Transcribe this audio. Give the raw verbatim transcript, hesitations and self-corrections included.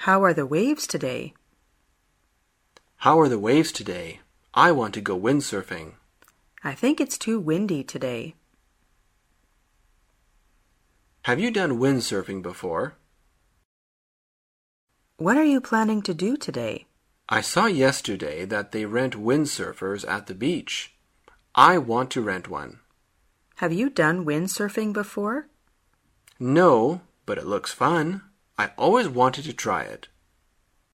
How are the waves today? How are the waves today? I want to go windsurfing. I think it's too windy today. Have you done windsurfing before? What are you planning to do today? I saw yesterday that they rent windsurfers at the beach. I want to rent one. Have you done windsurfing before? No, but it looks fun. I always wanted to try it.